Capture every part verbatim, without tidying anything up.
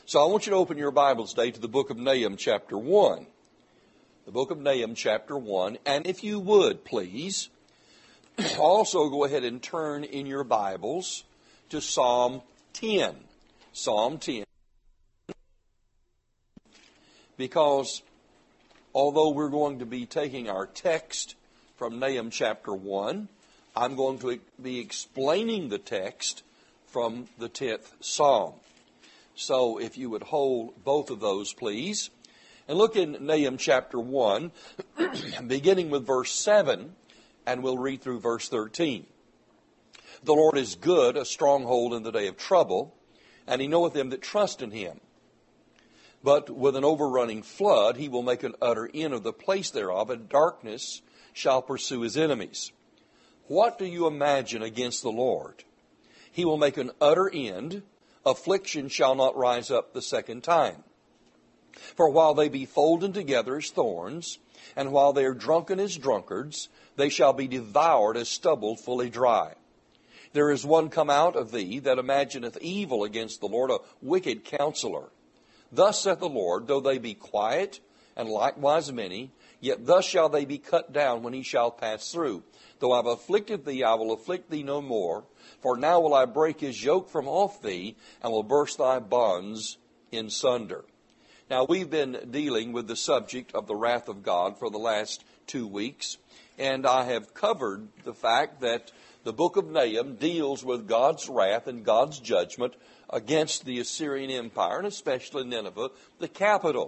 So I want you to open your Bibles today to the book of Nahum, chapter one. The book of Nahum, chapter one. And if you would, please, also go ahead and turn in your Bibles to Psalm ten. Psalm ten. Because although we're going to be taking our text from Nahum chapter one, I'm going to be explaining the text from the tenth Psalm. So if you would hold both of those, please. And look in Nahum chapter one, beginning with verse seven, and we'll read through verse thirteen. The Lord is good, a stronghold in the day of trouble, and he knoweth them that trust in him. But with an overrunning flood, he will make an utter end of the place thereof, and darkness shall pursue his enemies. What do you imagine against the Lord? He will make an utter end. Affliction shall not rise up the second time. For while they be folden together as thorns, and while they are drunken as drunkards, they shall be devoured as stubble fully dry. There is one come out of thee that imagineth evil against the Lord, a wicked counselor. Thus saith the Lord, though they be quiet, and likewise many, yet thus shall they be cut down when he shall pass through. Though I have afflicted thee, I will afflict thee no more. For now will I break his yoke from off thee, and will burst thy bonds in sunder. Now, we've been dealing with the subject of the wrath of God for the last two weeks, and I have covered the fact that the book of Nahum deals with God's wrath and God's judgment against the Assyrian Empire, and especially Nineveh, the capital.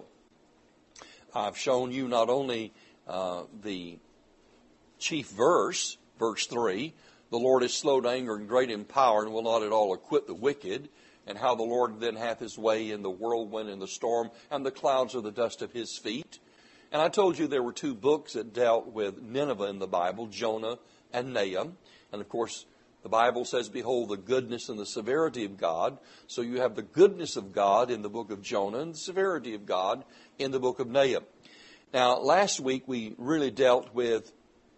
I've shown you not only uh, the chief verse, verse three, the Lord is slow to anger and great in power, and will not at all acquit the wicked, and how the Lord then hath his way in the whirlwind and the storm, and the clouds are the dust of his feet. And I told you there were two books that dealt with Nineveh in the Bible, Jonah and Nahum. And of course, the Bible says, behold the goodness and the severity of God. So you have the goodness of God in the book of Jonah and the severity of God in the book of Nahum. Now, last week we really dealt with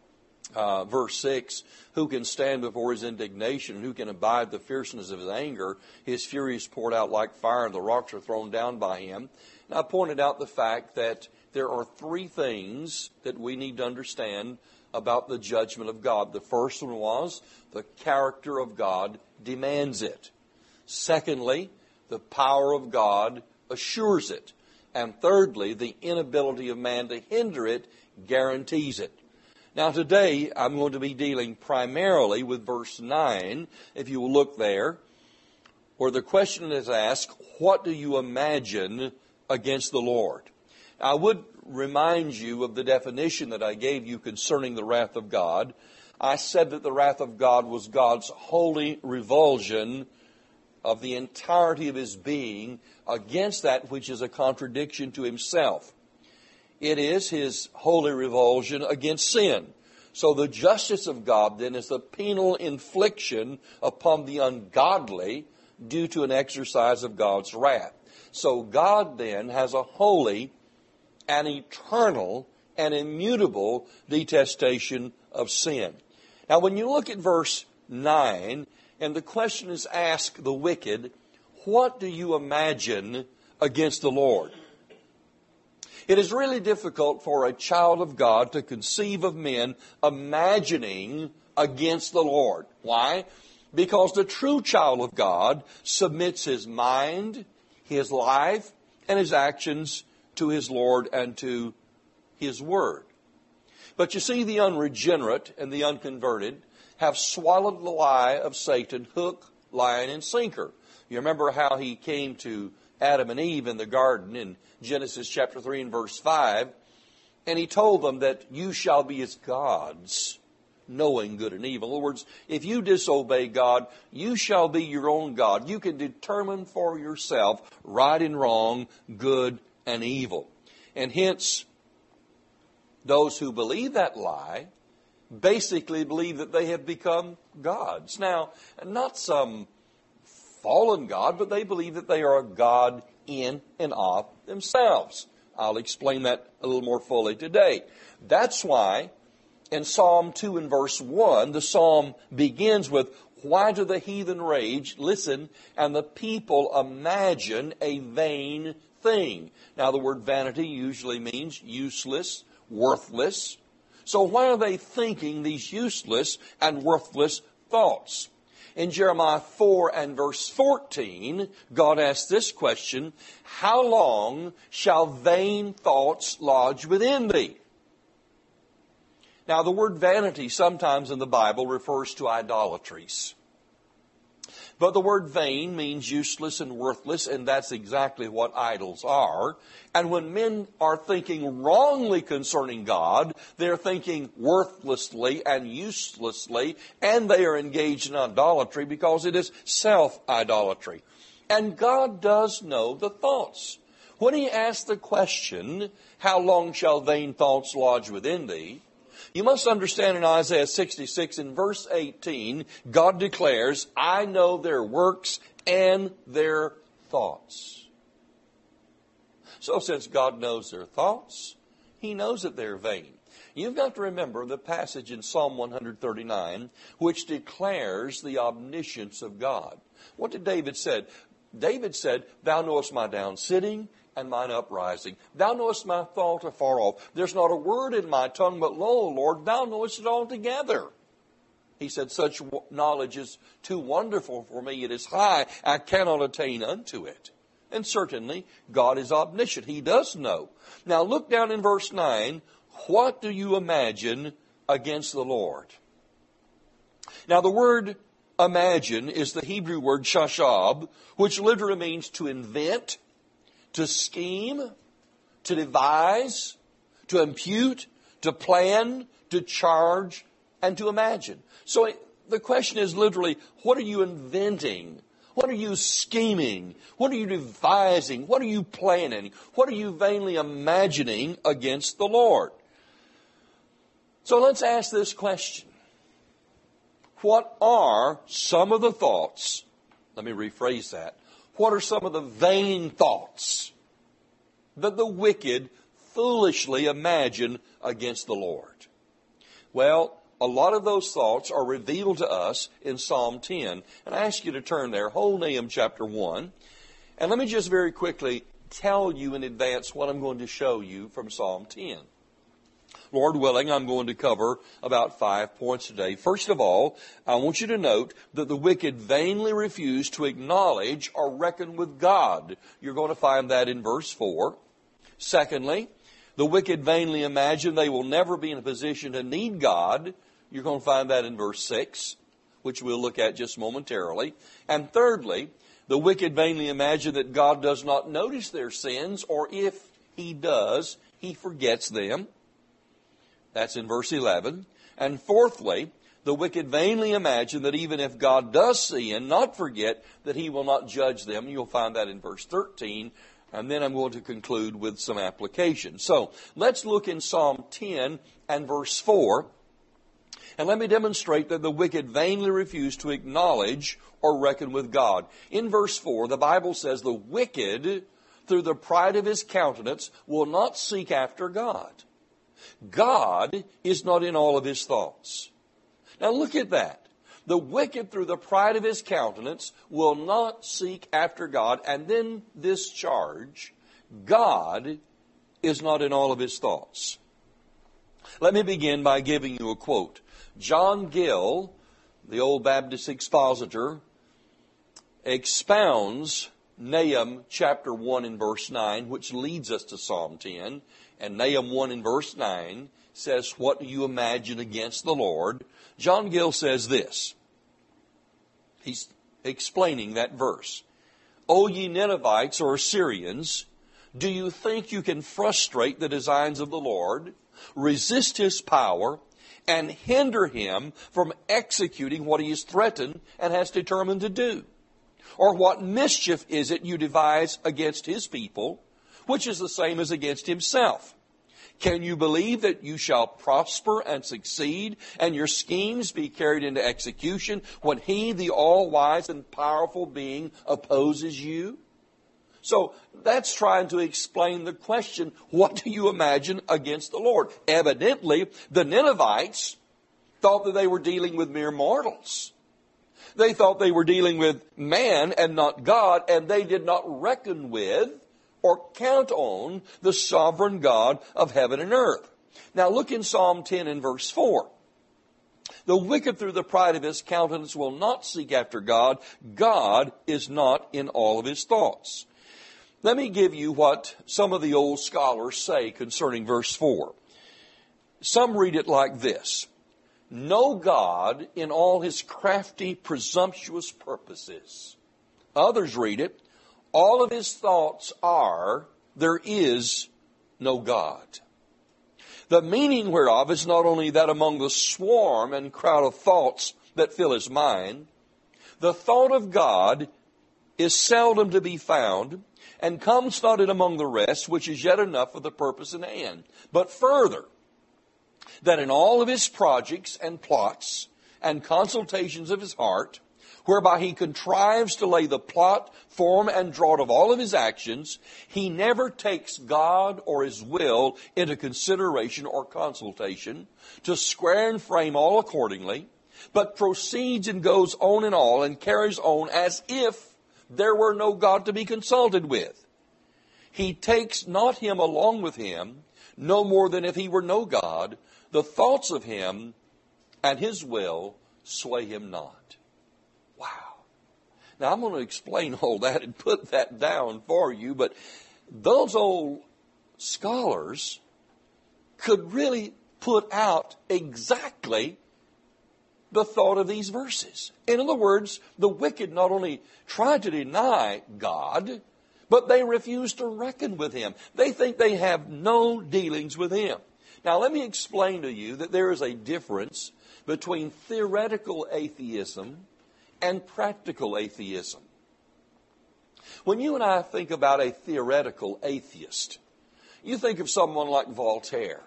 uh, verse six. Who can stand before his indignation? Who can abide the fierceness of his anger? His fury is poured out like fire, and the rocks are thrown down by him. And I pointed out the fact that there are three things that we need to understand about the judgment of God. The first one was the character of God demands it. Secondly, the power of God assures it. And thirdly, the inability of man to hinder it guarantees it. Now today, I'm going to be dealing primarily with verse nine, if you will look there, where the question is asked, what do you imagine against the Lord? I would remind you of the definition that I gave you concerning the wrath of God. I said that the wrath of God was God's holy revulsion of the entirety of his being against that which is a contradiction to himself. It is his holy revulsion against sin. So the justice of God then is the penal infliction upon the ungodly due to an exercise of God's wrath. So God then has a holy and eternal and immutable detestation of sin. Now, when you look at verse nine, and the question is asked the wicked, what do you imagine against the Lord? It is really difficult for a child of God to conceive of men imagining against the Lord. Why? Because the true child of God submits his mind, his life, and his actions to his Lord and to his word. But you see, the unregenerate and the unconverted have swallowed the lie of Satan, hook, line, and sinker. You remember how he came to Adam and Eve in the garden in Genesis chapter three and verse five, and he told them that you shall be as gods, knowing good and evil. In other words, if you disobey God, you shall be your own God. You can determine for yourself right and wrong, good and evil. And hence, those who believe that lie basically believe that they have become gods. Now, not some fallen God, but they believe that they are a God in and of themselves. I'll explain that a little more fully today. That's why in Psalm two and verse one, the psalm begins with, Why do the heathen rage? Listen, and the people imagine a vain thing. Now, the word vanity usually means useless, worthless. So why are they thinking these useless and worthless thoughts? In Jeremiah four and verse fourteen, God asks this question, how long shall vain thoughts lodge within thee? Now, the word vanity sometimes in the Bible refers to idolatries. But the word vain means useless and worthless, and that's exactly what idols are. And when men are thinking wrongly concerning God, they're thinking worthlessly and uselessly, and they are engaged in idolatry because it is self-idolatry. And God does know the thoughts. When He asks the question, how long shall vain thoughts lodge within thee? You must understand in Isaiah sixty-six in verse eighteen, God declares, I know their works and their thoughts. So since God knows their thoughts, He knows that they're vain. You've got to remember the passage in Psalm one thirty-nine, which declares the omniscience of God. What did David say? David said, thou knowest my down sitting and mine uprising. Thou knowest my thought afar off. There's not a word in my tongue, but lo, Lord, thou knowest it altogether. He said, such knowledge is too wonderful for me. It is high. I cannot attain unto it. And certainly, God is omniscient. He does know. Now look down in verse nine. What do you imagine against the Lord? Now the word imagine is the Hebrew word shashab, which literally means to invent, to scheme, to devise, to impute, to plan, to charge, and to imagine. So the question is literally, what are you inventing? What are you scheming? What are you devising? What are you planning? What are you vainly imagining against the Lord? So let's ask this question. What are some of the thoughts? Let me rephrase that. What are some of the vain thoughts that the wicked foolishly imagine against the Lord? Well, a lot of those thoughts are revealed to us in Psalm ten. And I ask you to turn there, whole Nahum chapter one. And let me just very quickly tell you in advance what I'm going to show you from Psalm ten. Lord willing, I'm going to cover about five points today. First of all, I want you to note that the wicked vainly refuse to acknowledge or reckon with God. You're going to find that in verse four. Secondly, the wicked vainly imagine they will never be in a position to need God. You're going to find that in verse six, which we'll look at just momentarily. And thirdly, the wicked vainly imagine that God does not notice their sins, or if He does, He forgets them. That's in verse eleven. And fourthly, the wicked vainly imagine that even if God does see and not forget, that He will not judge them. You'll find that in verse thirteen. And then I'm going to conclude with some application. So let's look in Psalm ten and verse four. And let me demonstrate that the wicked vainly refuse to acknowledge or reckon with God. In verse four, the Bible says, the wicked, through the pride of his countenance, will not seek after God. God is not in all of his thoughts. Now look at that. The wicked, through the pride of his countenance, will not seek after God. And then this charge, God is not in all of his thoughts. Let me begin by giving you a quote. John Gill, the old Baptist expositor, expounds Nahum chapter one and verse nine, which leads us to Psalm ten. And Nahum one and verse nine says, what do you imagine against the Lord? John Gill says this. He's explaining that verse. O ye Ninevites or Assyrians, do you think you can frustrate the designs of the Lord, resist His power, and hinder Him from executing what He has threatened and has determined to do? Or what mischief is it you devise against His people, which is the same as against Himself? Can you believe that you shall prosper and succeed, and your schemes be carried into execution when He, the all-wise and powerful being, opposes you? So that's trying to explain the question, what do you imagine against the Lord? Evidently, the Ninevites thought that they were dealing with mere mortals. They thought they were dealing with man and not God, and they did not reckon with or count on the sovereign God of heaven and earth. Now look in Psalm ten and verse four. The wicked through the pride of his countenance will not seek after God. God is not in all of his thoughts. Let me give you what some of the old scholars say concerning verse four. Some read it like this: know God in all his crafty, presumptuous purposes. Others read it, all of his thoughts are, there is no God. The meaning whereof is not only that among the swarm and crowd of thoughts that fill his mind, the thought of God is seldom to be found, and comes not in among the rest, which is yet enough for the purpose in hand. But further, that in all of his projects and plots and consultations of his heart, whereby he contrives to lay the plot, form, and draught of all of his actions, he never takes God or his will into consideration or consultation, to square and frame all accordingly, but proceeds and goes on in all, and carries on as if there were no God to be consulted with. He takes not him along with him, no more than if he were no God. The thoughts of him and his will sway him not. Wow. Now I'm going to explain all that and put that down for you, but those old scholars could really put out exactly the thought of these verses. In other words, the wicked not only try to deny God, but they refuse to reckon with him. They think they have no dealings with him. Now let me explain to you that there is a difference between theoretical atheism and practical atheism. When you and I think about a theoretical atheist, you think of someone like Voltaire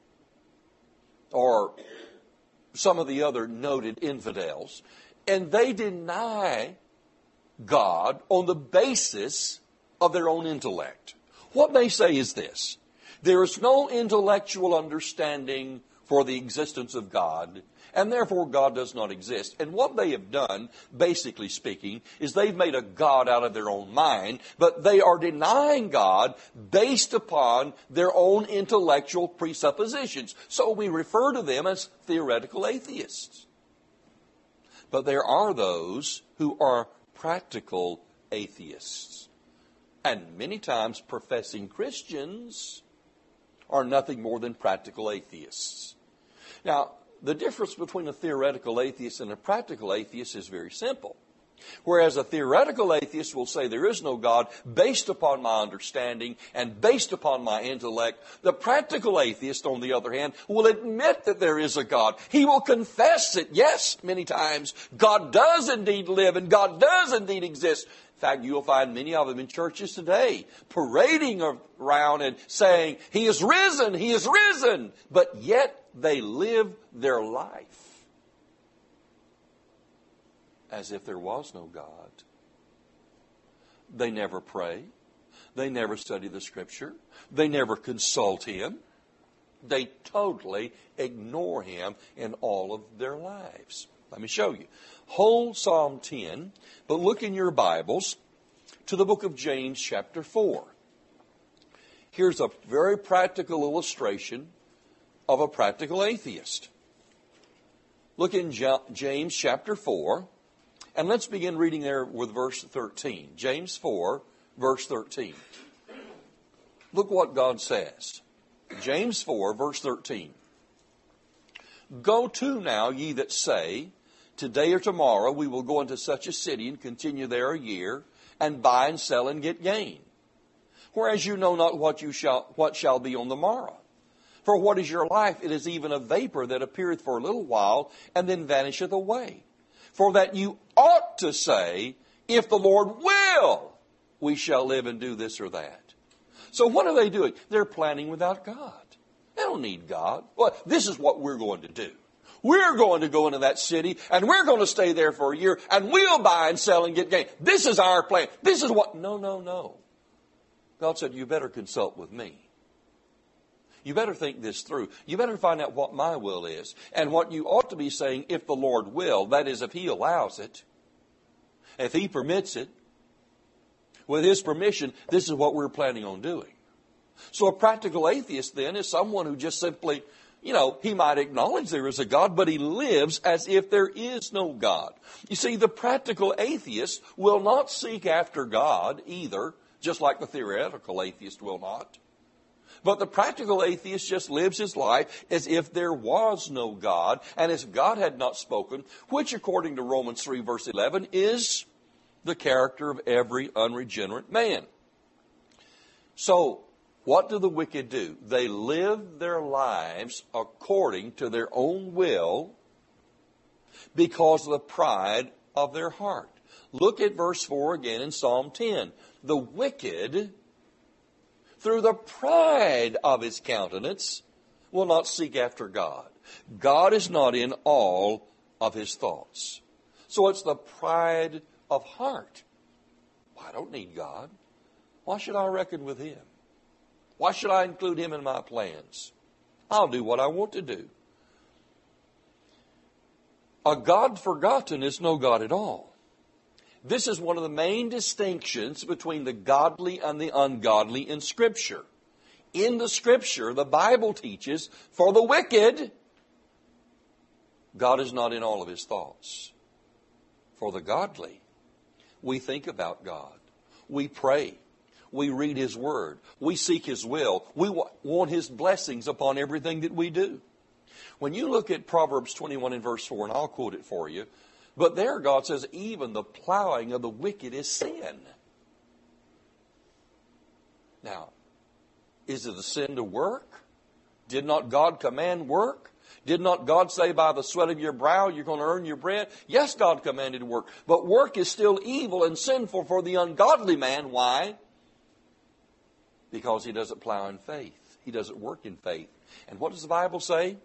or some of the other noted infidels, and they deny God on the basis of their own intellect. What they say is this: there is no intellectual understanding for the existence of God, and therefore God does not exist. And what they have done, basically speaking, is they've made a God out of their own mind, but they are denying God based upon their own intellectual presuppositions. So we refer to them as theoretical atheists. But there are those who are practical atheists. And many times professing Christians are nothing more than practical atheists. Now, the difference between a theoretical atheist and a practical atheist is very simple. Whereas a theoretical atheist will say there is no God based upon my understanding and based upon my intellect, the practical atheist, on the other hand, will admit that there is a God. He will confess it. Yes, many times, God does indeed live and God does indeed exist. In fact, you'll find many of them in churches today parading around and saying, He is risen, He is risen. But yet they live their life as if there was no God. They never pray. They never study the Scripture. They never consult Him. They totally ignore Him in all of their lives. Let me show you. Hold Psalm ten, but look in your Bibles to the book of James chapter four. Here's a very practical illustration of a practical atheist. Look in James chapter four, and let's begin reading there with verse thirteen. James four, verse thirteen. Look what God says. James four, verse thirteen. Go to now, ye that say, today or tomorrow we will go into such a city and continue there a year, and buy and sell and get gain. Whereas you know not what you shall what shall be on the morrow. For what is your life? It is even a vapor that appeareth for a little while, and then vanisheth away. For that you ought to say, if the Lord will, we shall live and do this or that. So what are they doing? They're planning without God. They don't need God. Well, this is what we're going to do. We're going to go into that city, and we're going to stay there for a year, and we'll buy and sell and get gain. This is our plan. This is what... No, no, no. God said, you better consult with me. You better think this through. You better find out what my will is. And what you ought to be saying, if the Lord will, that is, if He allows it, if He permits it, with His permission, this is what we're planning on doing. So a practical atheist then is someone who just simply, you know, he might acknowledge there is a God, but he lives as if there is no God. You see, the practical atheist will not seek after God either, just like the theoretical atheist will not. But the practical atheist just lives his life as if there was no God, and as God had not spoken, which according to Romans three verse eleven is the character of every unregenerate man. So, what do the wicked do? They live their lives according to their own will because of the pride of their heart. Look at verse four again in Psalm ten. The wicked, through the pride of his countenance, will not seek after God. God is not in all of his thoughts. So it's the pride of heart. Well, I don't need God. Why should I reckon with Him? Why should I include Him in my plans? I'll do what I want to do. A God forgotten is no God at all. This is one of the main distinctions between the godly and the ungodly in Scripture. In the Scripture, the Bible teaches, for the wicked, God is not in all of his thoughts. For the godly, we think about God. We pray. We read His Word. We seek His will. We want His blessings upon everything that we do. When you look at Proverbs twenty-one and verse four, and I'll quote it for you, but there God says, even the plowing of the wicked is sin. Now, is it a sin to work? Did not God command work? Did not God say by the sweat of your brow you're going to earn your bread? Yes, God commanded work. But work is still evil and sinful for the ungodly man. Why? Because he doesn't plow in faith. He doesn't work in faith. And what does the Bible say?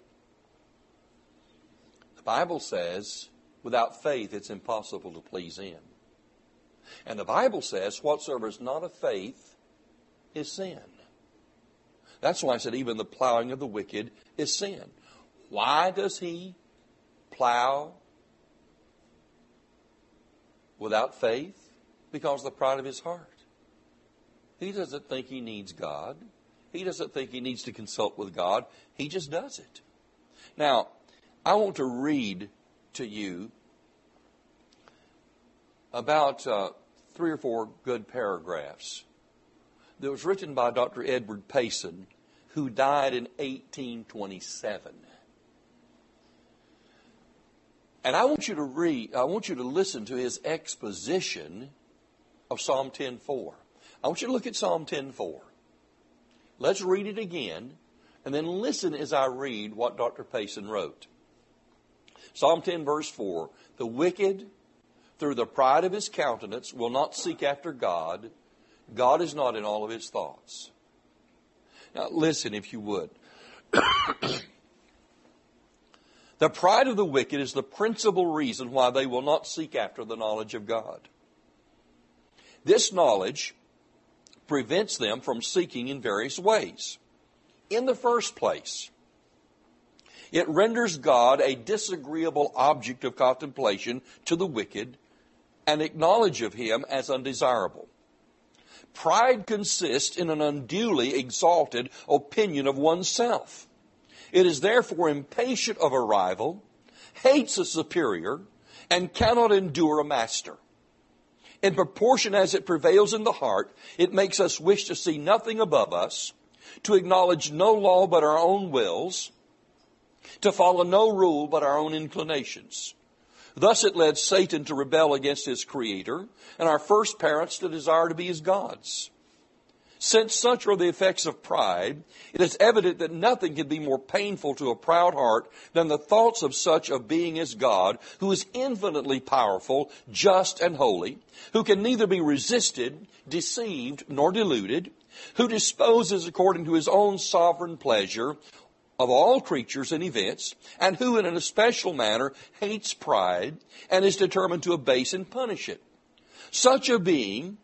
The Bible says, without faith, it's impossible to please Him. And the Bible says, whatsoever is not of faith is sin. That's why I said even the plowing of the wicked is sin. Why does he plow without faith? Because of the pride of his heart. He doesn't think he needs God. He doesn't think he needs to consult with God. He just does it. Now, I want to read to you about uh, three or four good paragraphs that was written by Doctor Edward Payson, who died in eighteen twenty-seven. And I want you to read, I want you to listen to his exposition of Psalm ten four. I want you to look at Psalm ten four. Let's read it again, and then listen as I read what Doctor Payson wrote. Psalm ten verse four, the wicked, through the pride of his countenance, will not seek after God. God is not in all of his thoughts. Now listen, if you would. The pride of the wicked is the principal reason why they will not seek after the knowledge of God. This knowledge prevents them from seeking in various ways. In the first place, it renders God a disagreeable object of contemplation to the wicked and acknowledge of Him as undesirable. Pride consists in an unduly exalted opinion of oneself. It is therefore impatient of a rival, hates a superior, and cannot endure a master. In proportion as it prevails in the heart, it makes us wish to see nothing above us, to acknowledge no law but our own wills, to follow no rule but our own inclinations. Thus it led Satan to rebel against his Creator, and our first parents to desire to be his gods. Since such are the effects of pride, it is evident that nothing can be more painful to a proud heart than the thoughts of such of being as God, who is infinitely powerful, just, and holy, who can neither be resisted, deceived, nor deluded, who disposes according to his own sovereign pleasure of all creatures and events, and who in an especial manner hates pride and is determined to abase and punish it. Such a being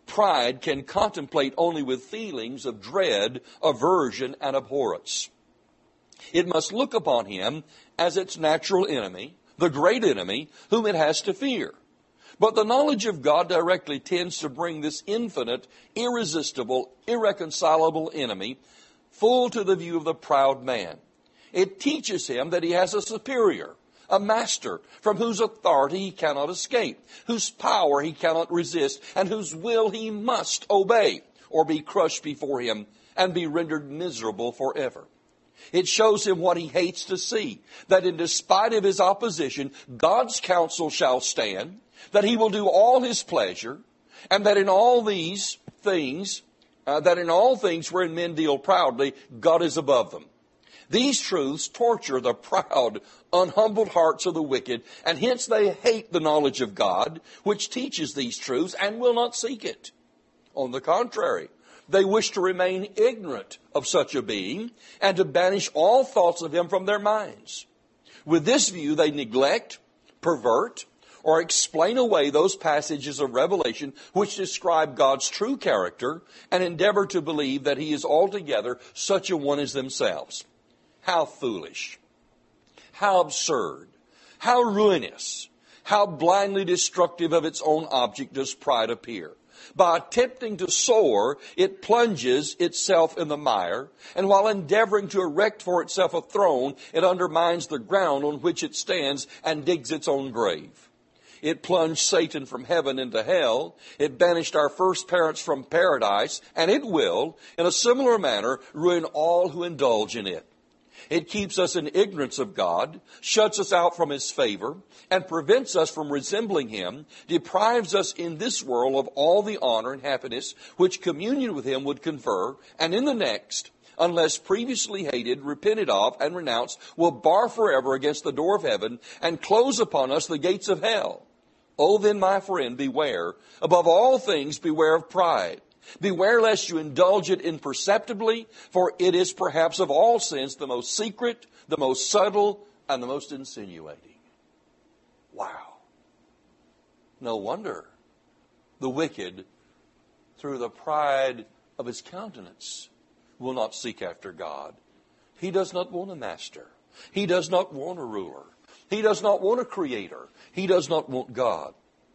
pride can contemplate only with feelings of dread, aversion, and abhorrence. It must look upon him as its natural enemy, the great enemy, whom it has to fear. But the knowledge of God directly tends to bring this infinite, irresistible, irreconcilable enemy full to the view of the proud man. It teaches him that he has a superior, a master, from whose authority he cannot escape, whose power he cannot resist, and whose will he must obey, or be crushed before him and be rendered miserable forever. It shows him what he hates to see, that in despite of his opposition, God's counsel shall stand, that he will do all his pleasure, and that in all these things, uh, that in all things wherein men deal proudly, God is above them. These truths torture the proud, unhumbled hearts of the wicked, and hence they hate the knowledge of God, which teaches these truths, and will not seek it. On the contrary, they wish to remain ignorant of such a being, and to banish all thoughts of him from their minds. With this view, they neglect, pervert, or explain away those passages of Revelation which describe God's true character, and endeavor to believe that he is altogether such a one as themselves. How foolish, how absurd, how ruinous, how blindly destructive of its own object does pride appear. By attempting to soar, it plunges itself in the mire, and while endeavoring to erect for itself a throne, it undermines the ground on which it stands and digs its own grave. It plunged Satan from heaven into hell. It banished our first parents from paradise, and it will, in a similar manner, ruin all who indulge in it. It keeps us in ignorance of God, shuts us out from his favor, and prevents us from resembling him, deprives us in this world of all the honor and happiness which communion with him would confer, and in the next, unless previously hated, repented of, and renounced, will bar forever against the door of heaven and close upon us the gates of hell. Oh, then, my friend, beware. Above all things, beware of pride. Beware lest you indulge it imperceptibly, for it is perhaps of all sins the most secret, the most subtle, and the most insinuating. Wow. No wonder the wicked, through the pride of his countenance, will not seek after God. He does not want a master. He does not want a ruler. He does not want a creator. He does not want God.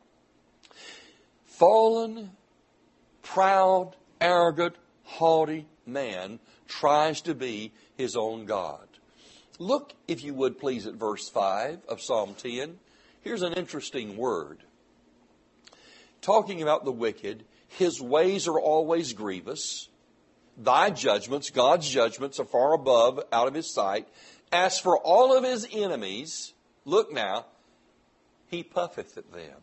Fallen, proud, arrogant, haughty man tries to be his own God. Look, if you would please, at verse five of Psalm ten. Here's an interesting word. Talking about the wicked, his ways are always grievous. Thy judgments, God's judgments, are far above, out of his sight. As for all of his enemies, look now, he puffeth at them.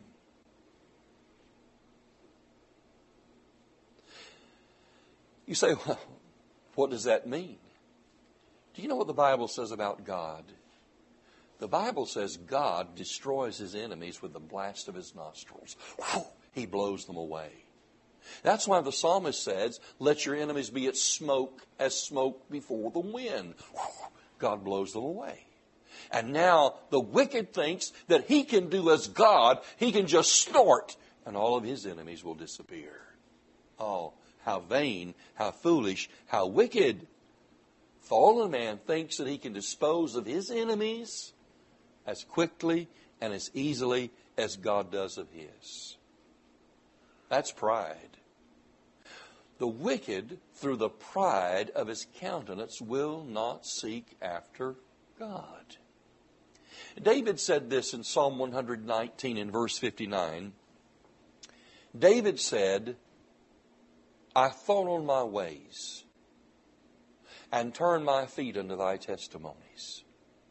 You say, well, what does that mean? Do you know what the Bible says about God? The Bible says God destroys his enemies with the blast of his nostrils. Whew, he blows them away. That's why the psalmist says, let your enemies be as smoke, as smoke before the wind. Whew, God blows them away. And now the wicked thinks that he can do as God, he can just snort, and all of his enemies will disappear. Oh, how vain, how foolish, how wicked. Fallen man thinks that he can dispose of his enemies as quickly and as easily as God does of his. That's pride. The wicked, through the pride of his countenance, will not seek after God. David said this in Psalm one nineteen in verse fifty-nine. David said, I thought on my ways and turned my feet unto thy testimonies.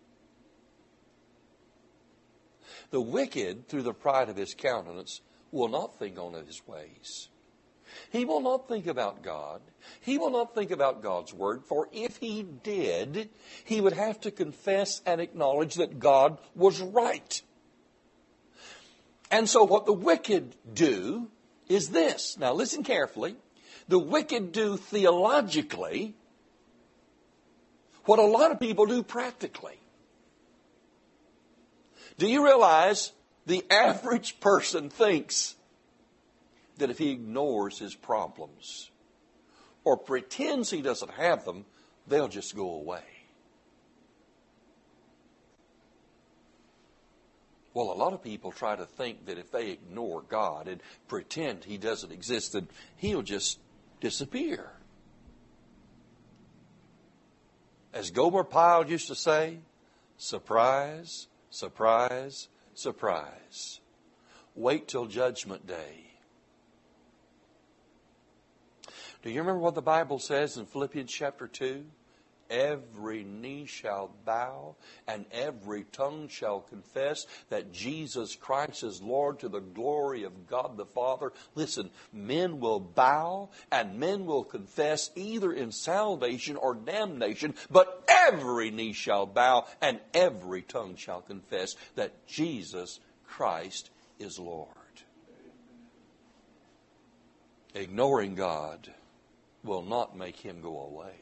The wicked, through the pride of his countenance, will not think on his ways. He will not think about God. He will not think about God's word, for if he did, he would have to confess and acknowledge that God was right. And so what the wicked do is this. Now listen carefully. The wicked do theologically what a lot of people do practically. Do you realize the average person thinks that if he ignores his problems or pretends he doesn't have them, they'll just go away. Well, a lot of people try to think that if they ignore God and pretend he doesn't exist, that he'll just disappear. As Gomer Pyle used to say, surprise, surprise, surprise. Wait till Judgment Day. Do you remember what the Bible says in Philippians chapter two? Every knee shall bow and every tongue shall confess that Jesus Christ is Lord, to the glory of God the Father. Listen, men will bow and men will confess either in salvation or damnation, but every knee shall bow and every tongue shall confess that Jesus Christ is Lord. Ignoring God will not make him go away.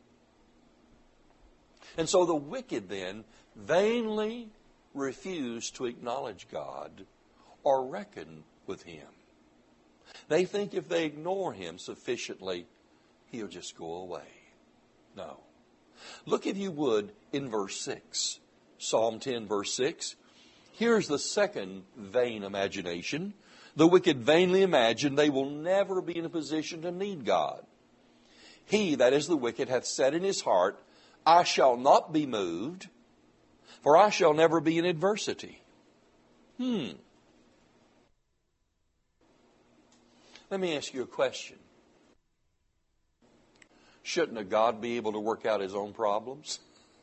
And so the wicked then vainly refuse to acknowledge God or reckon with him. They think if they ignore him sufficiently, he'll just go away. No. Look, if you would, in verse six. Psalm ten, verse six. Here's the second vain imagination. The wicked vainly imagine they will never be in a position to need God. He, that is the wicked, hath said in his heart, I shall not be moved, for I shall never be in adversity. Hmm. Let me ask you a question. Shouldn't a God be able to work out his own problems?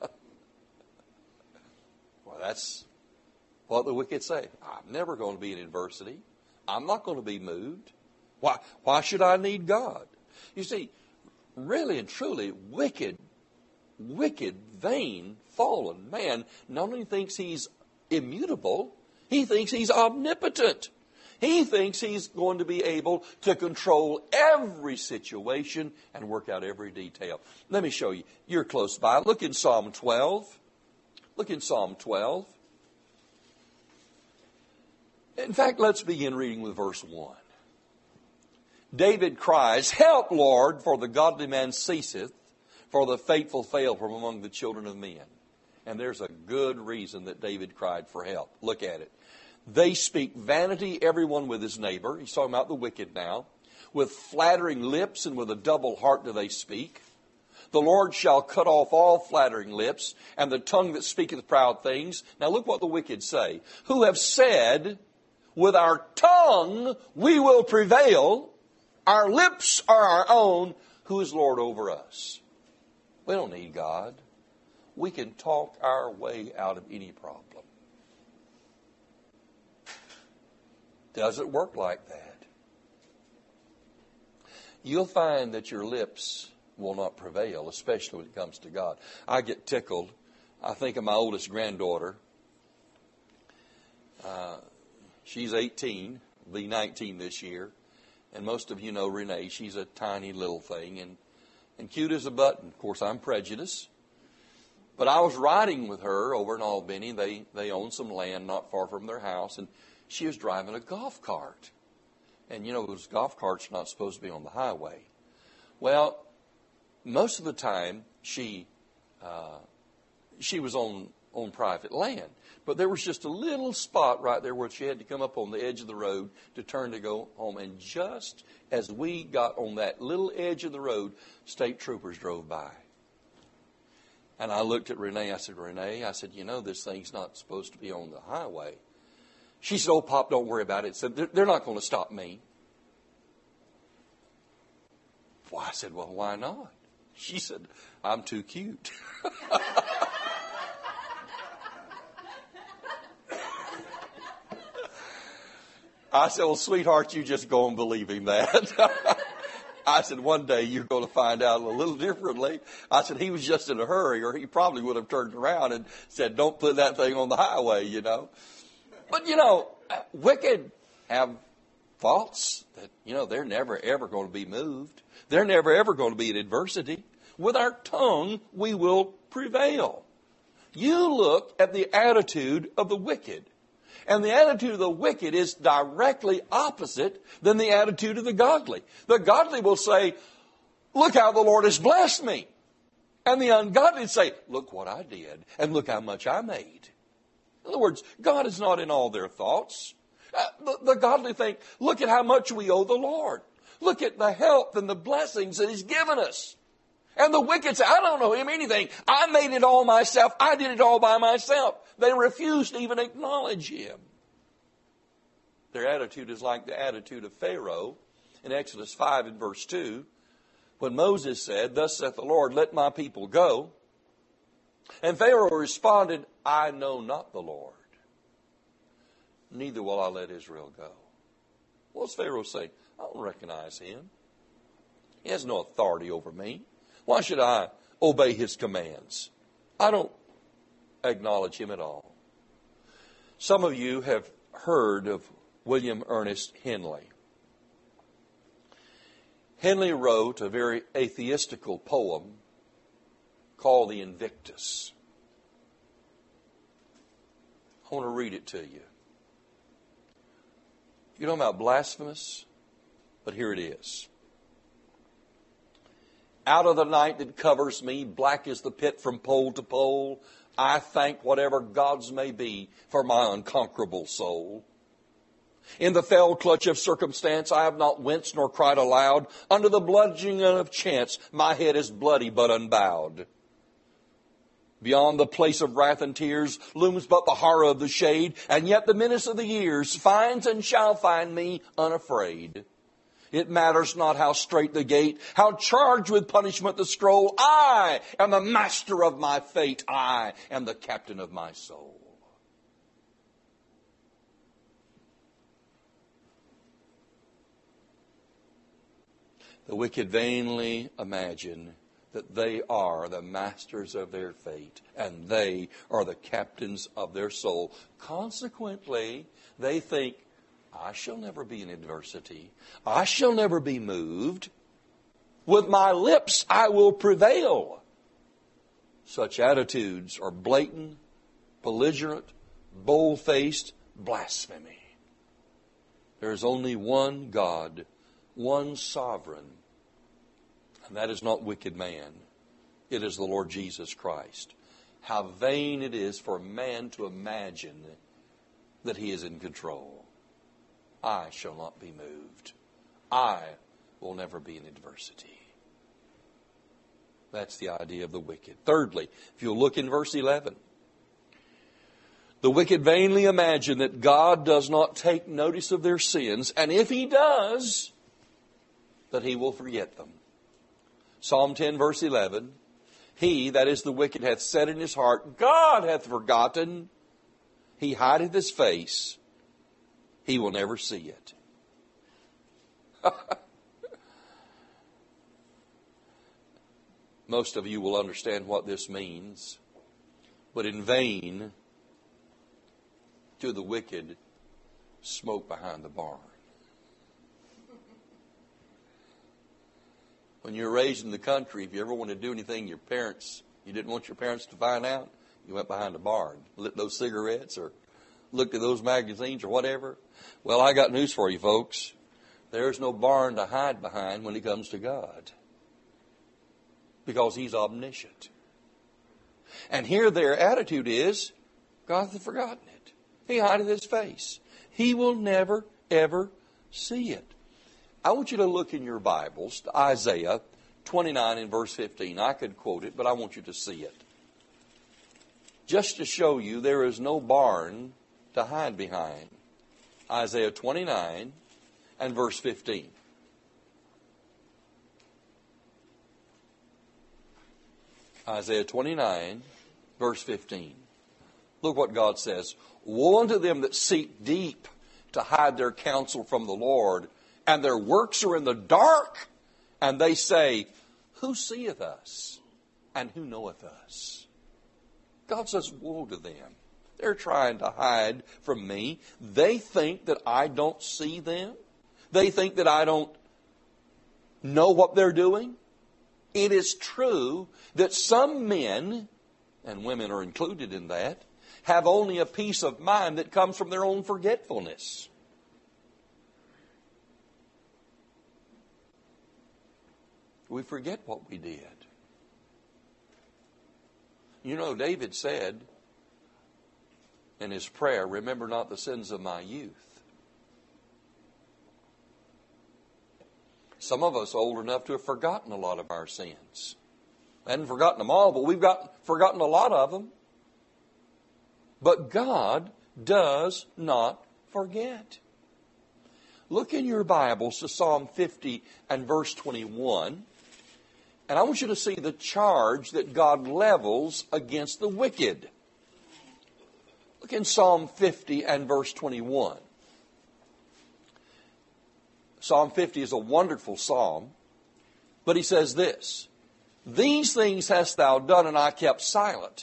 Well, that's what the wicked say. I'm never going to be in adversity. I'm not going to be moved. Why, why should I need God? You see, really and truly, wicked Wicked, vain, fallen man not only thinks he's immutable, he thinks he's omnipotent. He thinks he's going to be able to control every situation and work out every detail. Let me show you. You're close by. Look in Psalm twelve. Look in Psalm twelve. In fact, let's begin reading with verse one. David cries, help, Lord, for the godly man ceaseth, for the faithful fail from among the children of men. And there's a good reason that David cried for help. Look at it. They speak vanity, everyone with his neighbor. He's talking about the wicked now. With flattering lips and with a double heart do they speak. The Lord shall cut off all flattering lips, and the tongue that speaketh proud things. Now look what the wicked say. Who have said, with our tongue we will prevail. Our lips are our own. Who is Lord over us? We don't need God. We can talk our way out of any problem. Doesn't work like that. You'll find that your lips will not prevail, especially when it comes to God. I get tickled. I think of my oldest granddaughter. Uh, she's eighteen, will be nineteen this year. And most of you know Renee. She's a tiny little thing and And cute as a button. Of course, I'm prejudiced. But I was riding with her over in Albany. They they own some land not far from their house. And she was driving a golf cart. And, you know, those golf carts are not supposed to be on the highway. Well, most of the time, she uh, she was on, on private land. But there was just a little spot right there where she had to come up on the edge of the road to turn to go home. And just as we got on that little edge of the road, state troopers drove by. And I looked at Renee. I said, Renee, I said, you know, this thing's not supposed to be on the highway. She said, oh, Pop, don't worry about it. Said, they're, they're not going to stop me. Well, I said, well, why not? She said, I'm too cute. I said, well, sweetheart, you just go on believing that. I said, one day you're going to find out a little differently. I said, he was just in a hurry, or he probably would have turned around and said, don't put that thing on the highway, you know. But, you know, wicked have thoughts that, you know, they're never, ever going to be moved. They're never, ever going to be in adversity. With our tongue, we will prevail. You look at the attitude of the wicked. And the attitude of the wicked is directly opposite than the attitude of the godly. The godly will say, look how the Lord has blessed me. And the ungodly say, look what I did, and look how much I made. In other words, God is not in all their thoughts. Uh, the, the godly think, look at how much we owe the Lord. Look at the health and the blessings that He's given us. And the wicked say, I don't know Him anything. I made it all myself. I did it all by myself. They refuse to even acknowledge Him. Their attitude is like the attitude of Pharaoh in Exodus five and verse two. When Moses said, thus saith the Lord, let my people go. And Pharaoh responded, I know not the Lord. Neither will I let Israel go. What's Pharaoh say? I don't recognize him. He has no authority over me. Why should I obey his commands? I don't acknowledge him at all. Some of you have heard of William Ernest Henley. Henley wrote a very atheistical poem called the Invictus. I want to read it to you. You know about blasphemous? But here it is. Out of the night that covers me, black as the pit from pole to pole, I thank whatever gods may be for my unconquerable soul. In the fell clutch of circumstance, I have not winced nor cried aloud. Under the bludgeoning of chance, my head is bloody but unbowed. Beyond the place of wrath and tears looms but the horror of the shade, and yet the menace of the years finds and shall find me unafraid. It matters not how strait the gate, how charged with punishment the scroll. I am the master of my fate. I am the captain of my soul. The wicked vainly imagine that they are the masters of their fate and they are the captains of their soul. Consequently, they think, I shall never be in adversity. I shall never be moved. With my lips I will prevail. Such attitudes are blatant, belligerent, bold-faced blasphemy. There is only one God, one sovereign, and that is not wicked man. It is the Lord Jesus Christ. How vain it is for man to imagine that he is in control. I shall not be moved. I will never be in adversity. That's the idea of the wicked. Thirdly, if you'll look in verse eleven. The wicked vainly imagine that God does not take notice of their sins, and if He does, that He will forget them. Psalm ten, verse eleven. He, that is the wicked, hath said in his heart, God hath forgotten. He hideth his face. He will never see it. Most of you will understand what this means. But in vain do the wicked smoke behind the barn. When you were raised in the country, if you ever wanted to do anything your parents, you didn't want your parents to find out, you went behind the barn, lit those cigarettes or looked at those magazines or whatever. Well, I got news for you, folks. There's no barn to hide behind when it comes to God. Because He's omniscient. And here their attitude is, God hath forgotten it. He hideth His face. He will never, ever see it. I want you to look in your Bibles to Isaiah twenty-nine and verse fifteen. I could quote it, but I want you to see it. Just to show you there is no barn to hide behind. Isaiah twenty-nine and verse fifteen. Isaiah twenty-nine, verse fifteen. Look what God says. Woe unto them that seek deep to hide their counsel from the Lord, and their works are in the dark, and they say, who seeth us, and who knoweth us? God says, woe to them. They're trying to hide from me. They think that I don't see them. They think that I don't know what they're doing. It is true that some men, and women are included in that, have only a peace of mind that comes from their own forgetfulness. We forget what we did. You know, David said in his prayer, remember not the sins of my youth. Some of us are old enough to have forgotten a lot of our sins. I hadn't forgotten them all, but we've got forgotten a lot of them. But God does not forget. Look in your Bibles to Psalm fifty and verse twenty-one. And I want you to see the charge that God levels against the wicked. Look in Psalm fifty and verse twenty-one. Psalm fifty is a wonderful psalm. But he says this, these things hast thou done, and I kept silent.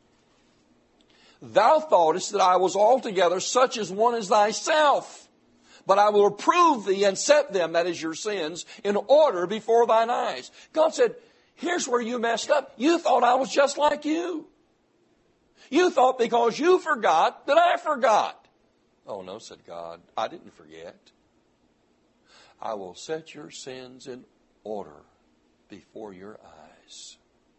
Thou thoughtest that I was altogether such as one as thyself. But I will reprove thee and set them, that is your sins, in order before thine eyes. God said, here's where you messed up. You thought I was just like you. You thought because you forgot that I forgot. Oh no, said God, I didn't forget. I will set your sins in order before your eyes.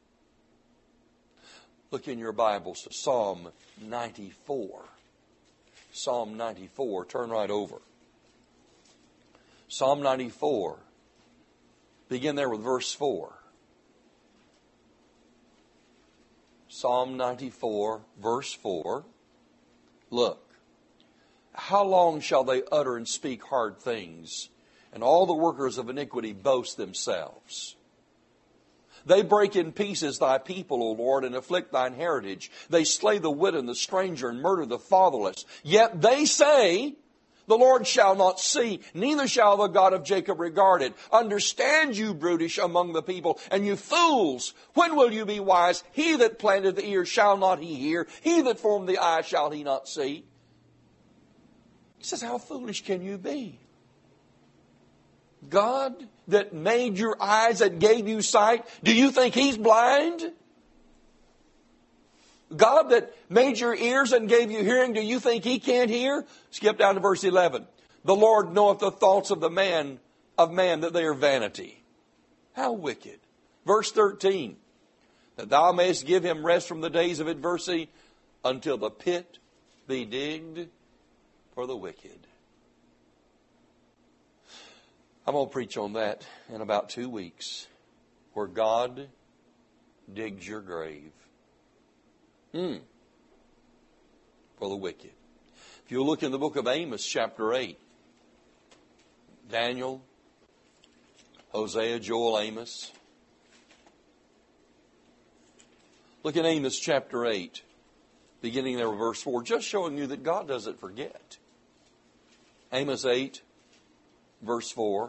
Look in your Bibles to Psalm ninety-four. Psalm ninety-four, turn right over. Psalm ninety-four, begin there with verse four. Psalm ninety-four, verse four. Look, how long shall they utter and speak hard things, and all the workers of iniquity boast themselves? They break in pieces thy people, O Lord, and afflict thine heritage. They slay the widow and the stranger and murder the fatherless. Yet they say, the Lord shall not see, neither shall the God of Jacob regard it. Understand, you brutish among the people, and you fools, when will you be wise? He that planted the ear, shall not he hear? He that formed the eye, shall he not see? He says, how foolish can you be? God that made your eyes, that gave you sight, do you think He's blind? God that made your ears and gave you hearing, do you think He can't hear? Skip down to verse eleven. The Lord knoweth the thoughts of the man, of man, that they are vanity. How wicked. Verse thirteen. That thou mayest give him rest from the days of adversity, until the pit be digged for the wicked. I'm going to preach on that in about two weeks, where God digs your grave. Hmm. For the wicked. If you look in the book of Amos, chapter eight, Daniel, Hosea, Joel, Amos. Look at Amos chapter eight, beginning there with verse four, just showing you that God doesn't forget. Amos eight, verse four.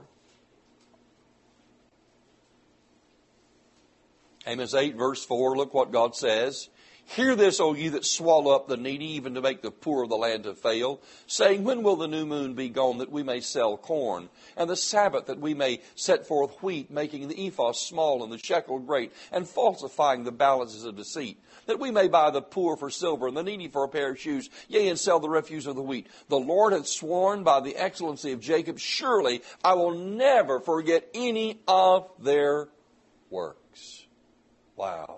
Amos eight, verse four, look what God says. Hear this, O ye that swallow up the needy, even to make the poor of the land to fail, saying, when will the new moon be gone, that we may sell corn, and the Sabbath, that we may set forth wheat, making the ephah small and the shekel great, and falsifying the balances of deceit, that we may buy the poor for silver, and the needy for a pair of shoes, yea, and sell the refuse of the wheat? The Lord hath sworn by the excellency of Jacob, surely I will never forget any of their works. Wow.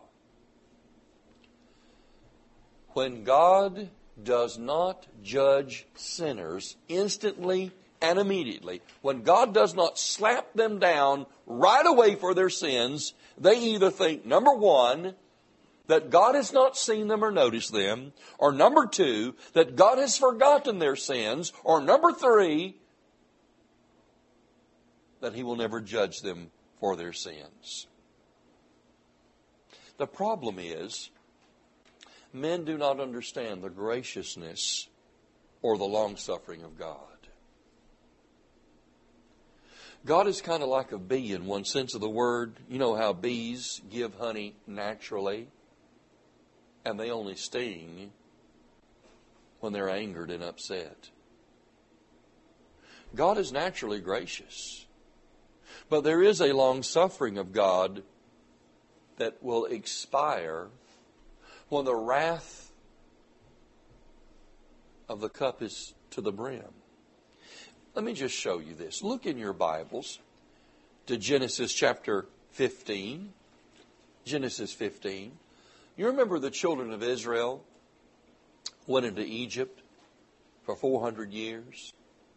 When God does not judge sinners instantly and immediately, when God does not slap them down right away for their sins, they either think, number one, that God has not seen them or noticed them, or number two, that God has forgotten their sins, or number three, that He will never judge them for their sins. The problem is, men do not understand the graciousness or the long-suffering of God. God is kind of like a bee in one sense of the word. You know how bees give honey naturally, and they only sting when they're angered and upset. God is naturally gracious, but there is a long-suffering of God that will expire when the wrath of the cup is to the brim. Let me just show you this. Look in your Bibles to Genesis chapter fifteen. Genesis fifteen. You remember the children of Israel went into Egypt for four hundred years?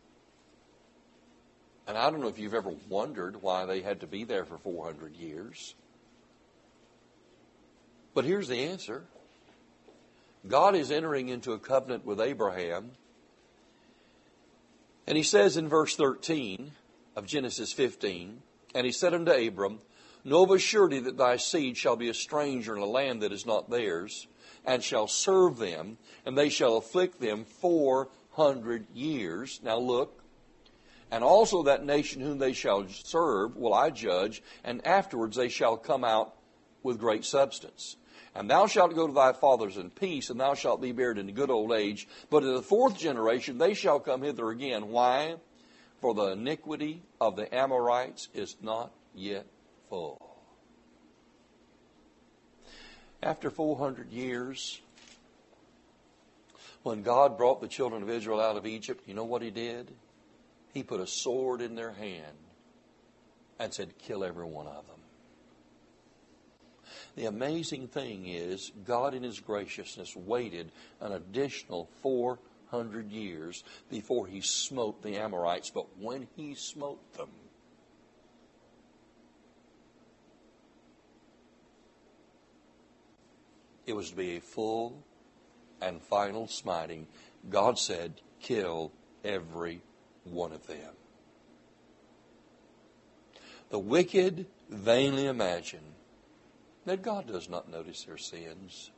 And I don't know if you've ever wondered why they had to be there for four hundred years. But here's the answer. God is entering into a covenant with Abraham. And he says in verse thirteen of Genesis fifteen, and he said unto Abram, know of a surety that thy seed shall be a stranger in a land that is not theirs, and shall serve them, and they shall afflict them four hundred years. Now look, and also that nation whom they shall serve will I judge, and afterwards they shall come out with great substance. And thou shalt go to thy fathers in peace, and thou shalt be buried in a good old age. But in the fourth generation they shall come hither again. Why? For the iniquity of the Amorites is not yet full. After four hundred years, when God brought the children of Israel out of Egypt, you know what he did? He put a sword in their hand and said, kill every one of them. The amazing thing is, God in his graciousness waited an additional four hundred years before he smote the Amorites. But when he smote them, it was to be a full and final smiting. God said, kill every one of them. The wicked vainly imagine that God does not notice their sins.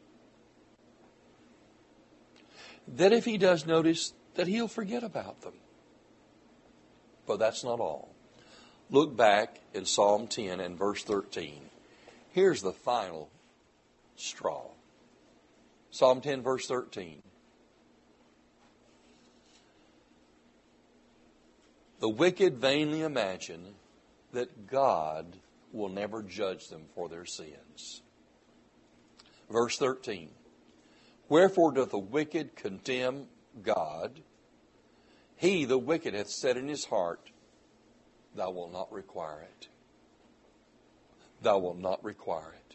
That if he does notice, that he'll forget about them. But that's not all. Look back in Psalm ten and verse thirteen. Here's the final straw. Psalm ten verse thirteen. The wicked vainly imagine that God will never judge them for their sins. Verse thirteen. Wherefore doth the wicked condemn God? He, the wicked, hath said in his heart, thou wilt not require it. Thou wilt not require it.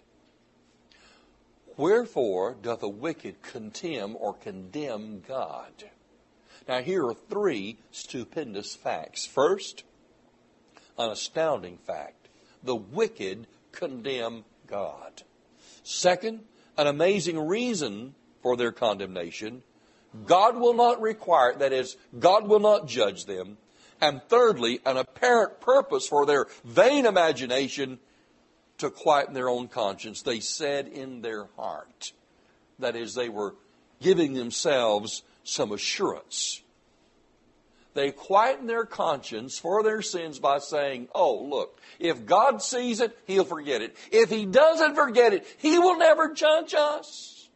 Wherefore doth the wicked contemn or condemn God? Now here are three stupendous facts. First, an astounding fact. The wicked condemn God. Second, an amazing reason for their condemnation. God will not require it. That is, God will not judge them. And thirdly, an apparent purpose for their vain imagination to quieten their own conscience. They said in their heart. That is, they were giving themselves some assurance. They quieten their conscience for their sins by saying, oh, look, if God sees it, he'll forget it. If he doesn't forget it, he will never judge us.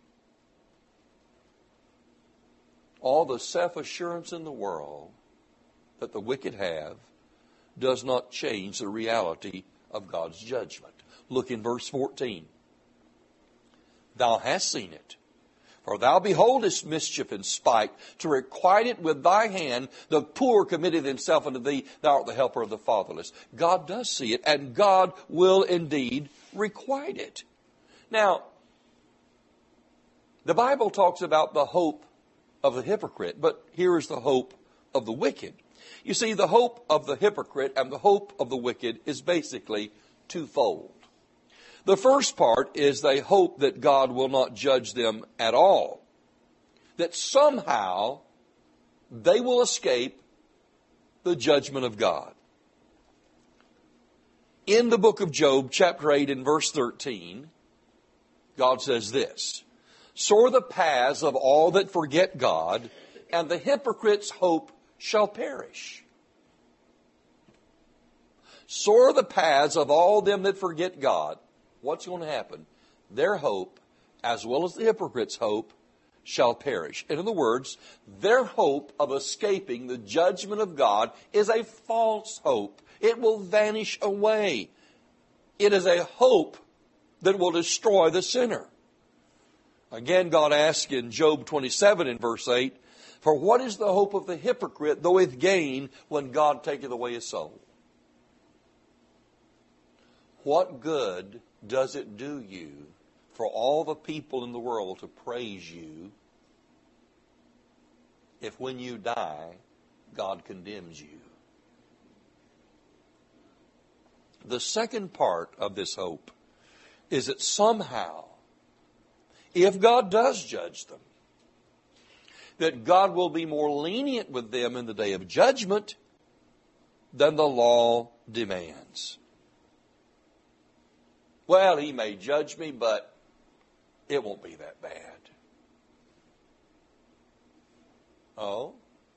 All the self-assurance in the world that the wicked have does not change the reality of God's judgment. Look in verse fourteen. Thou hast seen it. For thou beholdest mischief and spite, to requite it with thy hand. The poor committeth himself unto thee. Thou art the helper of the fatherless. God does see it, and God will indeed requite it. Now, the Bible talks about the hope of the hypocrite, but here is the hope of the wicked. You see, the hope of the hypocrite and the hope of the wicked is basically twofold. The first part is they hope that God will not judge them at all. That somehow they will escape the judgment of God. In the book of Job, chapter eight and verse thirteen, God says this, so are the paths of all that forget God, and the hypocrite's hope shall perish. So are the paths of all them that forget God. What's going to happen? Their hope, as well as the hypocrite's hope, shall perish. In other words, their hope of escaping the judgment of God is a false hope. It will vanish away. It is a hope that will destroy the sinner. Again, God asks in Job twenty-seven in verse eight, For what is the hope of the hypocrite, though it gain, when God taketh away his soul? What good does it do you for all the people in the world to praise you if when you die, God condemns you? The second part of this hope is that somehow, if God does judge them, that God will be more lenient with them in the day of judgment than the law demands. Well, he may judge me, but it won't be that bad. Oh?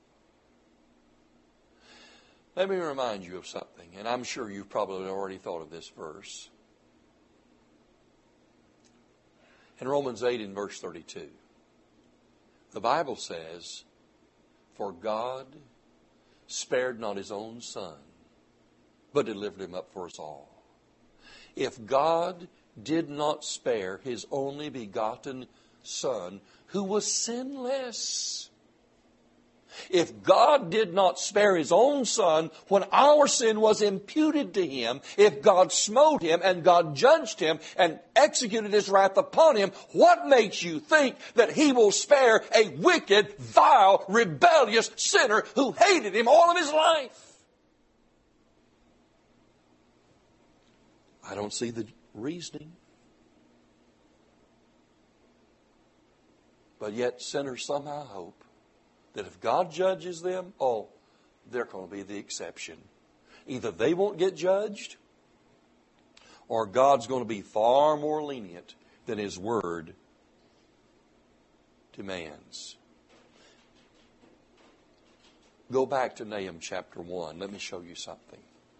Let me remind you of something, and I'm sure you've probably already thought of this verse. In Romans eight in verse thirty-two, the Bible says, "For God spared not his own Son, but delivered him up for us all." If God did not spare his only begotten Son, who was sinless, if God did not spare his own Son when our sin was imputed to him, if God smote him and God judged him and executed his wrath upon him, what makes you think that he will spare a wicked, vile, rebellious sinner who hated him all of his life? I don't see the reasoning. But yet sinners somehow hope that if God judges them, oh, they're going to be the exception. Either they won't get judged, or God's going to be far more lenient than his word demands. Go back to Nahum chapter one. Let me show you something.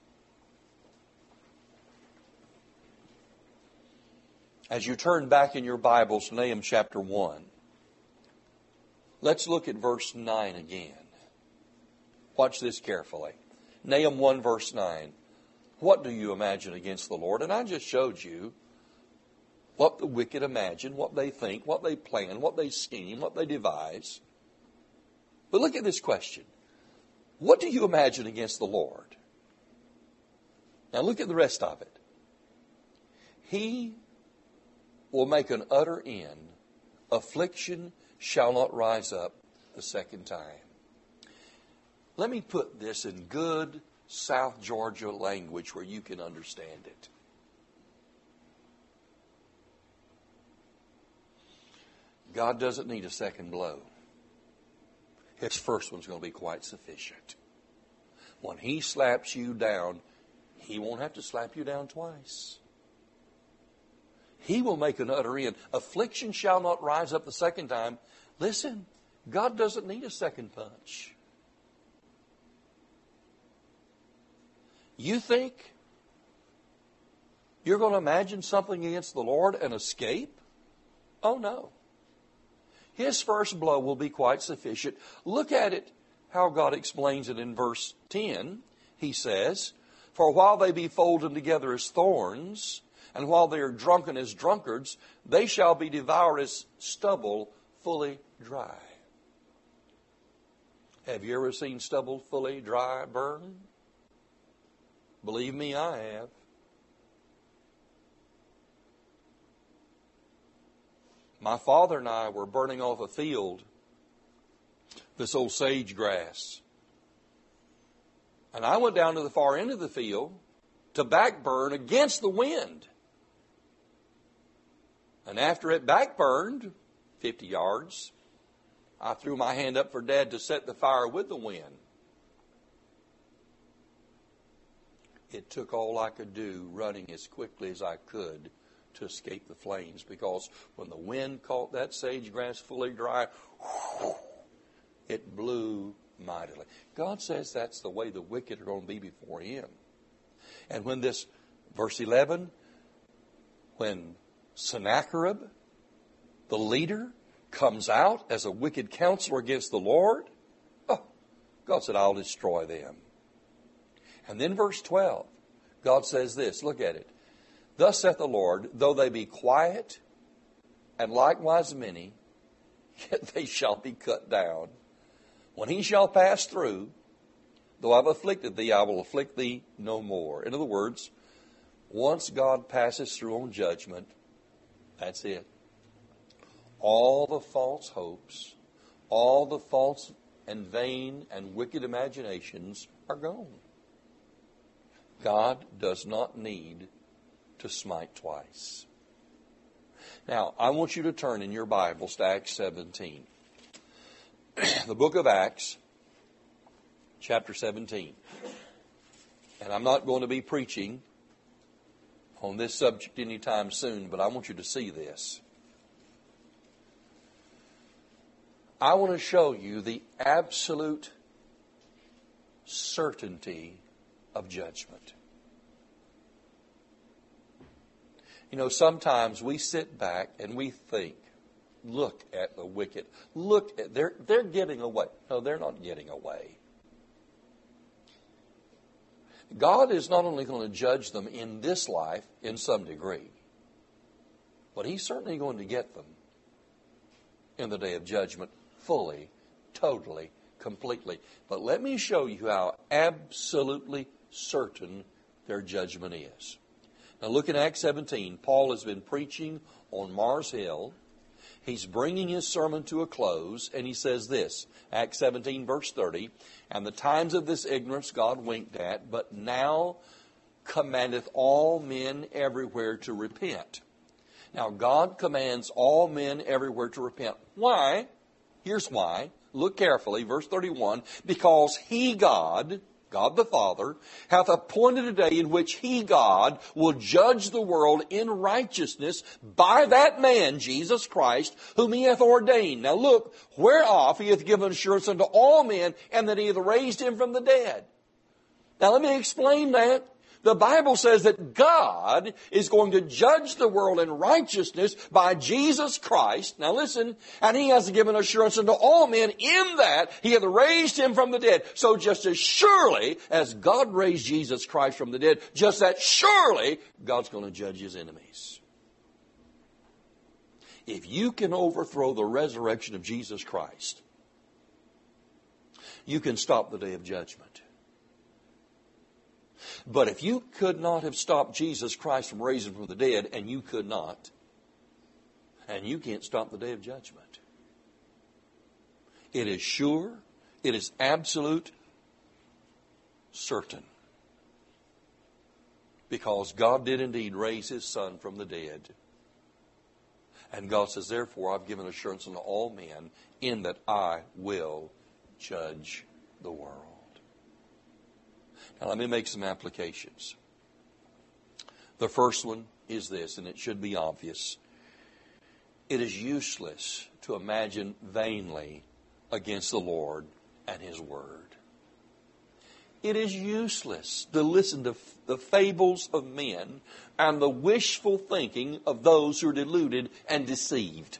As you turn back in your Bibles to Nahum chapter one, let's look at verse nine again. Watch this carefully. Nahum one verse nine. What do you imagine against the Lord? And I just showed you what the wicked imagine, what they think, what they plan, what they scheme, what they devise. But look at this question. What do you imagine against the Lord? Now look at the rest of it. He will make an utter end. Affliction shall not rise up the second time. Let me put this in good South Georgia language where you can understand it. God doesn't need a second blow. His first one's going to be quite sufficient. When he slaps you down, he won't have to slap you down twice. He will make an utter end. Affliction shall not rise up the second time. Listen, God doesn't need a second punch. You think you're going to imagine something against the Lord and escape? Oh, no. His first blow will be quite sufficient. Look at it, how God explains it in verse ten. He says, "For while they be folded together as thorns, and while they are drunken as drunkards, they shall be devoured as stubble fully dry." Have you ever seen stubble fully dry burn? Believe me, I have. My father and I were burning off a field, this old sage grass. And I went down to the far end of the field to backburn against the wind. And after it backburned fifty yards, I threw my hand up for Dad to set the fire with the wind. It took all I could do running as quickly as I could to escape the flames, because when the wind caught that sage grass fully dry, it blew mightily. God says that's the way the wicked are going to be before him. And when this, verse eleven, when Sennacherib, the leader, comes out as a wicked counselor against the Lord, oh, God said, I'll destroy them. And then verse twelve, God says this, look at it. "Thus saith the Lord, though they be quiet, and likewise many, yet they shall be cut down. When he shall pass through, though I've afflicted thee, I will afflict thee no more. In other words, once God passes through on judgment, that's it. All the false hopes, all the false and vain and wicked imaginations are gone. God does not need to smite twice. Now, I want you to turn in your Bibles to Acts seventeen. The book of Acts, chapter seventeen. And I'm not going to be preaching on this subject anytime soon, but I want you to see this. I want to show you the absolute certainty of judgment. You know, sometimes we sit back and we think, look at the wicked. Look at, they're, they're getting away. No, they're not getting away. God is not only going to judge them in this life in some degree, but He's certainly going to get them in the day of judgment fully, totally, completely. But let me show you how absolutely certain their judgment is. Now look at Acts seventeen. Paul has been preaching on Mars Hill. He's bringing his sermon to a close, and he says this, Acts seventeen, verse thirty, and the times of this ignorance God winked at, but now commandeth all men everywhere to repent. Now God commands all men everywhere to repent. Why? Here's why. Look carefully, verse thirty-one, because He, God, God the Father, hath appointed a day in which He, God, will judge the world in righteousness by that man, Jesus Christ, whom He hath ordained. Now look, whereof He hath given assurance unto all men, and that He hath raised Him from the dead. Now let me explain that. The Bible says that God is going to judge the world in righteousness by Jesus Christ. Now listen, and He has given assurance unto all men in that He hath raised Him from the dead. So just as surely as God raised Jesus Christ from the dead, just that surely God's going to judge His enemies. If you can overthrow the resurrection of Jesus Christ, you can stop the day of judgment. But if you could not have stopped Jesus Christ from raising from the dead, and you could not, and you can't stop the day of judgment. It is sure, it is absolute, certain. Because God did indeed raise His Son from the dead. And God says, therefore, I've given assurance unto all men in that I will judge the world. Now, let me make some applications. The first one is this, and it should be obvious. It is useless to imagine vainly against the Lord and His Word. It is useless to listen to the fables of men and the wishful thinking of those who are deluded and deceived.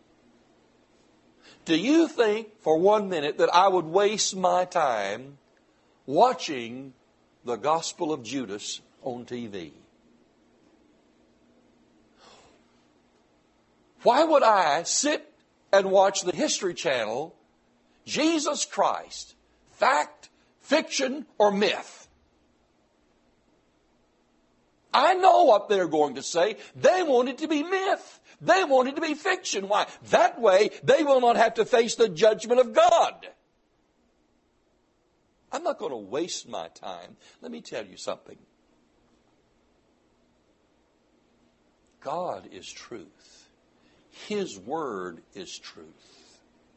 Do you think for one minute that I would waste my time watching the Gospel of Judas on T V? Why would I sit and watch the History Channel, Jesus Christ, fact, fiction, or myth? I know what they're going to say. They want it to be myth. They want it to be fiction. Why? That way they will not have to face the judgment of God. I'm not going to waste my time. Let me tell you something. God is truth. His Word is truth.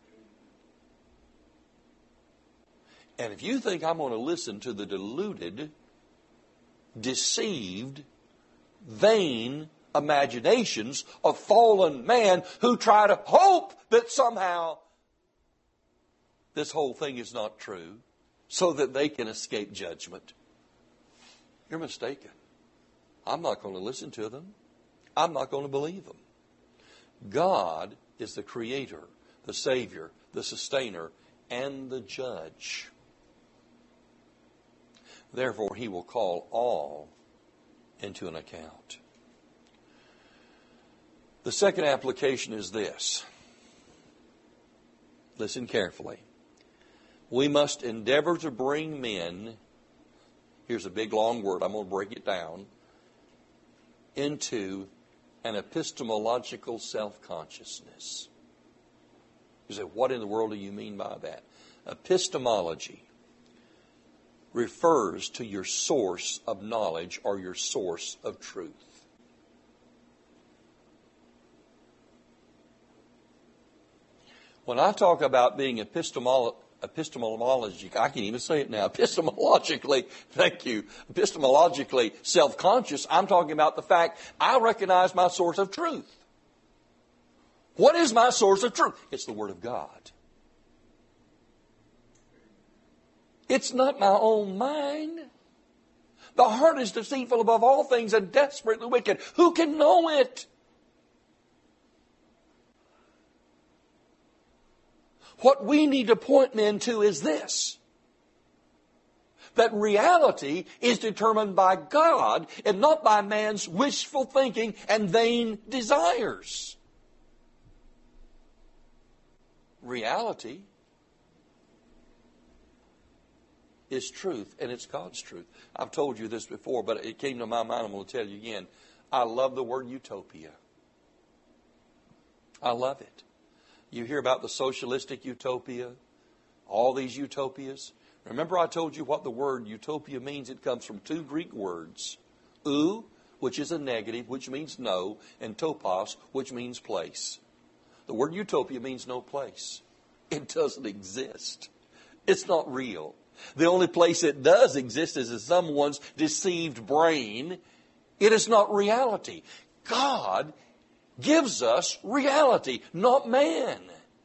And if you think I'm going to listen to the deluded, deceived, vain imaginations of fallen man who try to hope that somehow this whole thing is not true, so that they can escape judgment, you're mistaken. I'm not going to listen to them. I'm not going to believe them. God is the Creator, the Savior, the Sustainer, and the Judge. Therefore, He will call all into an account. The second application is this. Listen carefully. We must endeavor to bring men, here's a big long word, I'm going to break it down, into an epistemological self-consciousness. You say, what in the world do you mean by that? Epistemology refers to your source of knowledge or your source of truth. When I talk about being epistemolo- epistemology, I can't even say it now, epistemologically, thank you, epistemologically self-conscious, I'm talking about the fact I recognize my source of truth. What is my source of truth? It's the Word of God. It's not my own mind. The heart is deceitful above all things and desperately wicked. Who can know it? What we need to point men to is this: that reality is determined by God and not by man's wishful thinking and vain desires. Reality is truth, and it's God's truth. I've told you this before, but it came to my mind. I'm going to tell you again. I love the word utopia. I love it. You hear about the socialistic utopia, all these utopias. Remember I told you what the word utopia means? It comes from two Greek words. Ou, which is a negative, which means no, and topos, which means place. The word utopia means no place. It doesn't exist. It's not real. The only place it does exist is in someone's deceived brain. It is not reality. God gives us reality, not man.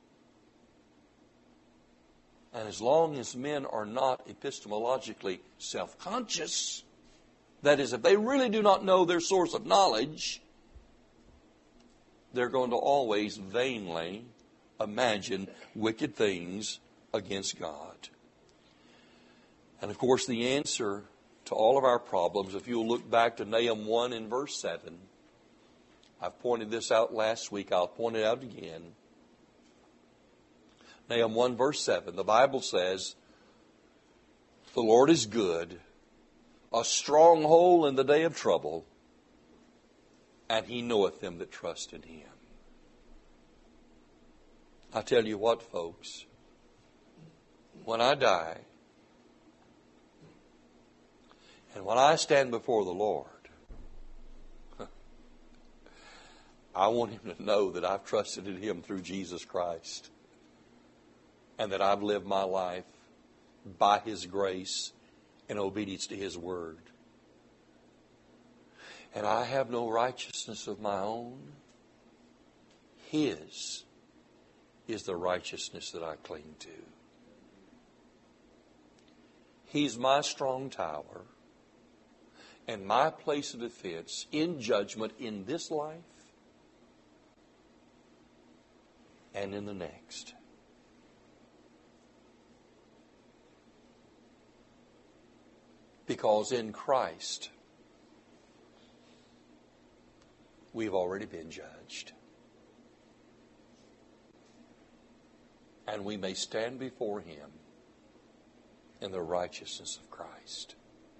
And as long as men are not epistemologically self-conscious, that is, if they really do not know their source of knowledge, they're going to always vainly imagine wicked things against God. And of course, the answer to all of our problems, if you'll look back to Nahum one in verse seven, I've pointed this out last week, I'll point it out again. Nahum one verse seven, the Bible says, the Lord is good, a stronghold in the day of trouble, and He knoweth them that trust in Him. I tell you what, folks, when I die, and when I stand before the Lord, I want Him to know that I've trusted in Him through Jesus Christ, and that I've lived my life by His grace in obedience to His Word. And I have no righteousness of my own. His is the righteousness that I cling to. He's my strong tower and my place of defense in judgment in this life and in the next. Because in Christ, we've already been judged. And we may stand before Him in the righteousness of Christ.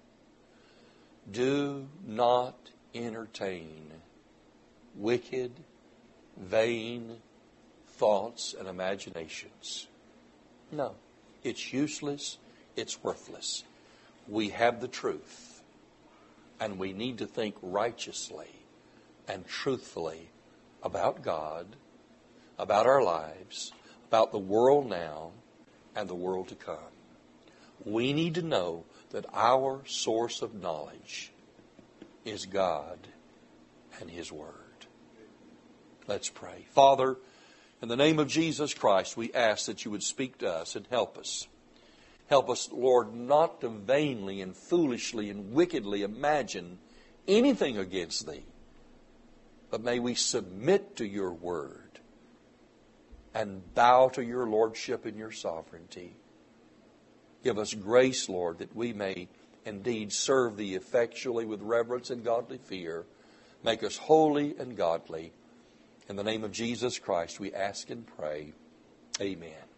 Do not entertain wicked, vain thoughts and imaginations. No, it's useless, it's worthless. We have the truth, and we need to think righteously and truthfully about God, about our lives, about the world now and the world to come. We need to know that our source of knowledge is God and His Word. Let's pray. Father, in the name of Jesus Christ, we ask that You would speak to us and help us. Help us, Lord, not to vainly and foolishly and wickedly imagine anything against Thee, but may we submit to Your Word and bow to Your Lordship and Your sovereignty. Give us grace, Lord, that we may indeed serve Thee effectually with reverence and godly fear. Make us holy and godly. In the name of Jesus Christ, we ask and pray. Amen.